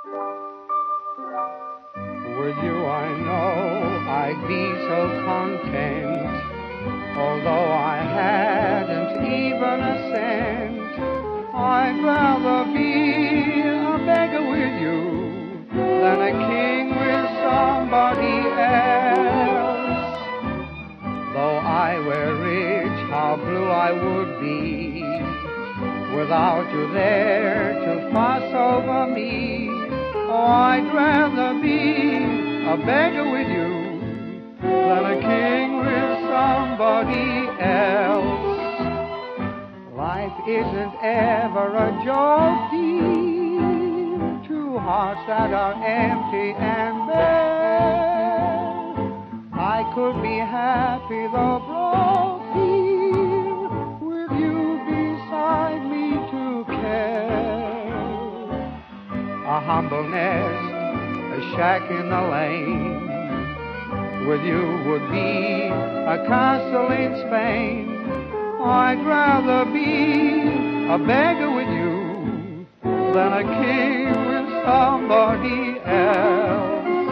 With you I know I'd be so content, although I hadn't even a cent. I'd rather be a beggar with you than a king with somebody else. Though I were rich, how blue I would be without you there to fuss over me. Oh, I'd rather be a beggar with you than a king with somebody else. Life isn't ever a joke, dear, two hearts that are empty and bare. I could be happy though broke, dear, with you beside me to care. A humble nest, a shack in the lane, with you would be a castle in Spain. I'd rather be a beggar with you than a king with somebody else.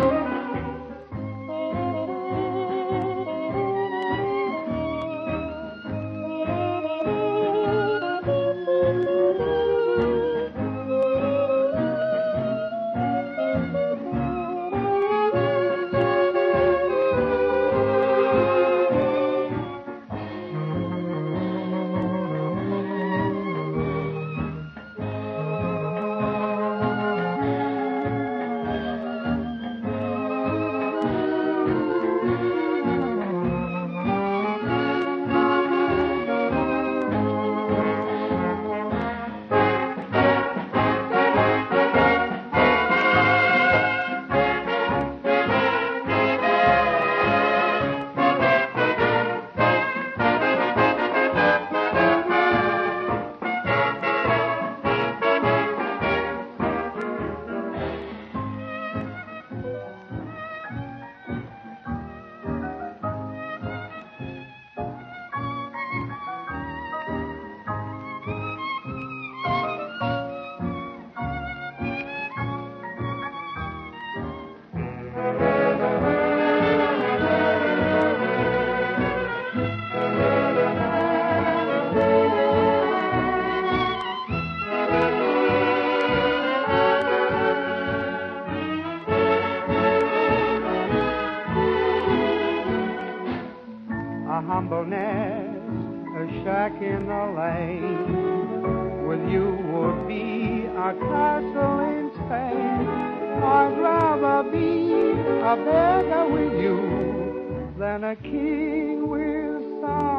A humble nest, a shack in the lane, with you would be a castle in Spain. I'd rather be a beggar with you than a king with some